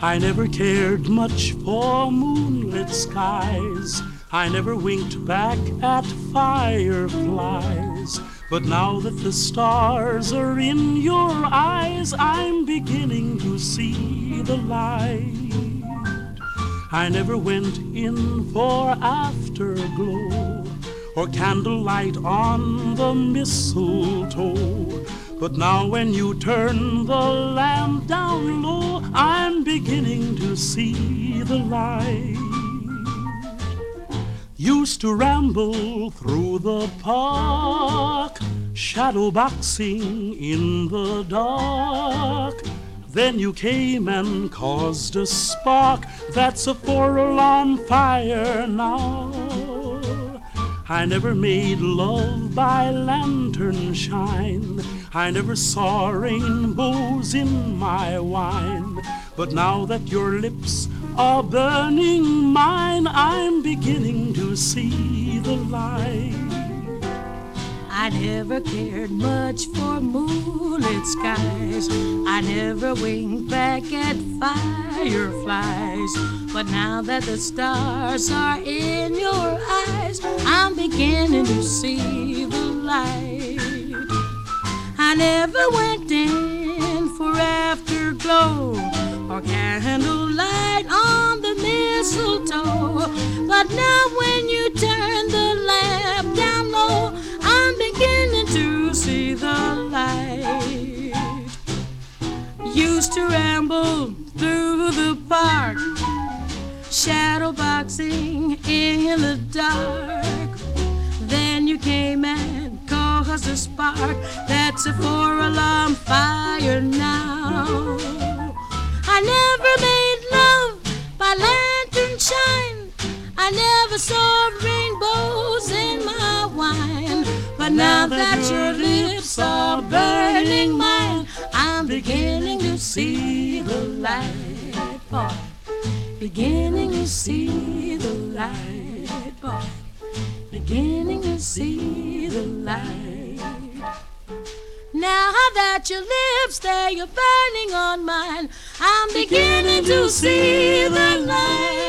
I never cared much for moonlit skies. I never winked back at fireflies. But now that the stars are in your eyes, I'm beginning to see the light. I never went in for afterglow or candlelight on the mistletoe. But now when you turn the lamp down low, I'm beginning to see the light. Used to ramble through the park, shadow boxing in the dark. Then you came and caused a spark that's a four-alarm fire now. I never made love by lantern shine. I never saw rainbows in my wine. But now that your lips are burning mine, I'm beginning to see the light. I never cared much for moonlit skies. I never winked back at fireflies. But now that the stars are in your eyes, I'm beginning to see the light. I never went in for afterglow or candlelight on the mistletoe. But now when you turn the lamp down low, I'm beginning to see the light. Used to ramble through the park, shadow boxing in the dark. Then you came and caused a spark that's a four-alarm fire now. I never made love by lantern shine. I never saw rainbows in my wine. But now that your lips are burning mine, I'm beginning to see the light, boy. Beginning to see the light, boy. Beginning to see the light. Now that your lips, they're burning on mine, I'm beginning to see the light.